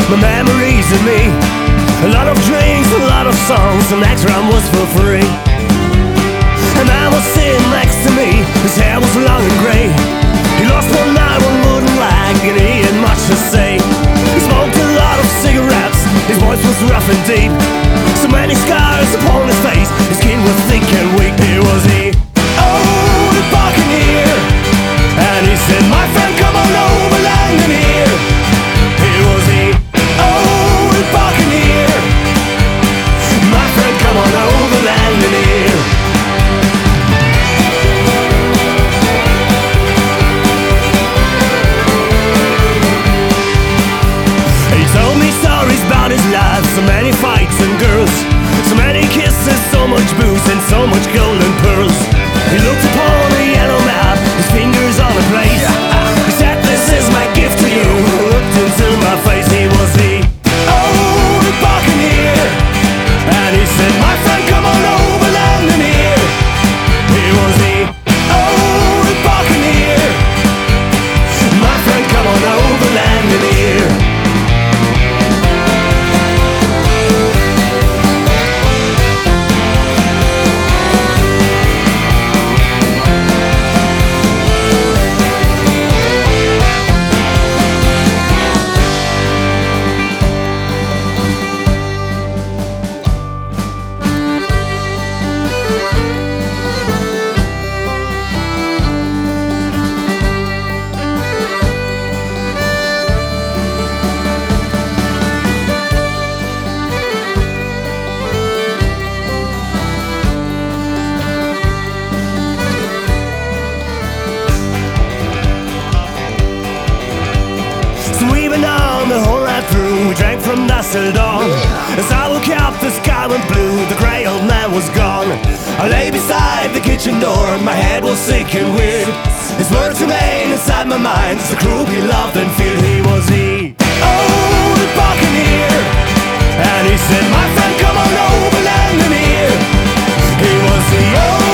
my memories of me. A lot of drinks, a lot of songs, the next round was for free. A man was sitting next to me, his hair was long and grey. He lost one eye, one wooden leg, and he had much to say. He smoked a lot of cigarettes, his voice was rough and deep. So many scars upon his face, his skin was thick and weak. It was he, oh, the Buccaneer. And he said, my friend, come on over, landing here. It was he, oh, the Buccaneer. My friend, come on over, landing here. He told me stories about his life, so many fights and girls, so many kisses, so much booze and so much gold and pearls. He looked upon a yellow map, his fingers on a plate. He said, this is my gift to you. Looked into my face, he was the, oh, the Buccaneer. And he said, my friend, come on over, landing here. He was the, oh, the Buccaneer. My friend, come on over, landing here. Sweeping on the whole night through, we drank from dusk till dawn. As I look up, the sky went blue, the grey old man was gone. I lay beside the kitchen door, my head was sick and weird. His words remain inside my mind, the crew he loved and feared. He was the, oh, the Buccaneer. And he said, my friend, come on over, landing here. He was the, oh,